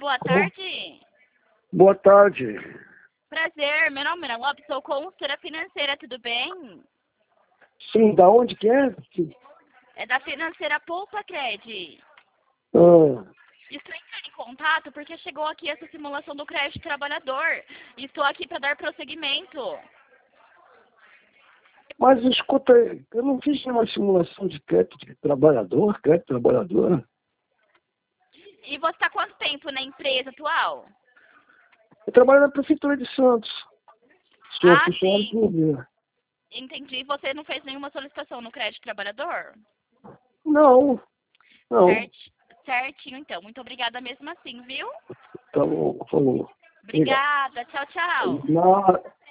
Boa tarde. Boa tarde. Prazer, meu nome é Ana Lopes, sou consultora financeira, tudo bem? Sim, da onde que é? É da financeira Poupa Cred. Ah, Estou entrando em contato porque chegou aqui essa simulação do crédito trabalhador. Estou aqui para dar prosseguimento. mas escuta aí, eu não fiz nenhuma simulação de crédito trabalhadora. E você está quanto tempo na empresa atual? Eu trabalho na Prefeitura de Santos. Sou Ah, funcionário sim. público. Entendi. Você não fez nenhuma solicitação no crédito trabalhador? Não, não. Certinho, então. Muito obrigada mesmo assim, viu? Tá bom, falou. Obrigado. Obrigada. Tchau, tchau. Na,